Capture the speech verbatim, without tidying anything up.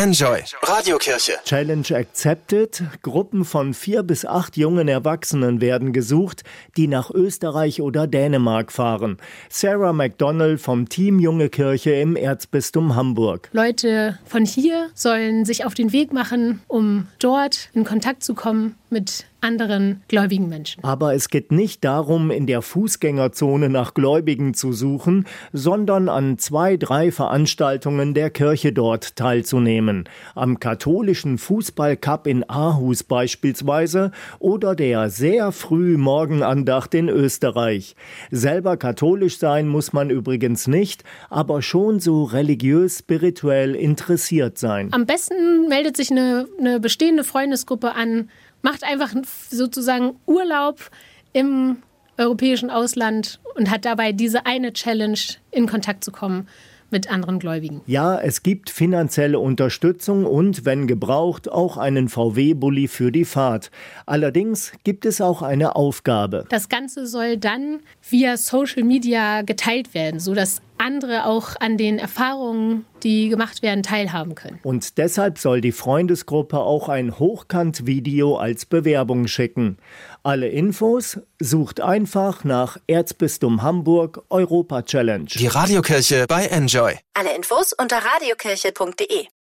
Enjoy. Radiokirche. Challenge accepted. Gruppen von vier bis acht jungen Erwachsenen werden gesucht, die nach Österreich oder Dänemark fahren. Sarah McDonnell vom Team Junge Kirche im Erzbistum Hamburg. Leute von hier sollen sich auf den Weg machen, um dort in Kontakt zu kommen mit anderen gläubigen Menschen. Aber es geht nicht darum, in der Fußgängerzone nach Gläubigen zu suchen, sondern an zwei, drei Veranstaltungen der Kirche dort teilzunehmen. Am katholischen Fußballcup in Aarhus beispielsweise oder der sehr früh Morgenandacht in Österreich. Selber katholisch sein muss man übrigens nicht, aber schon so religiös-spirituell interessiert sein. Am besten meldet sich eine, eine bestehende Freundesgruppe an, macht einfach sozusagen Urlaub im europäischen Ausland und hat dabei diese eine Challenge, in Kontakt zu kommen mit anderen Gläubigen. Ja, es gibt finanzielle Unterstützung und, wenn gebraucht, auch einen V W-Bulli für die Fahrt. Allerdings gibt es auch eine Aufgabe. Das Ganze soll dann via Social Media geteilt werden, sodass andere auch an den Erfahrungen, die gemacht werden, teilhaben können. Und deshalb soll die Freundesgruppe auch ein Hochkant-Video als Bewerbung schicken. Alle Infos sucht einfach nach Erzbistum Hamburg Europa Challenge. Die Radiokirche bei Enjoy. Alle Infos unter radiokirche punkt de.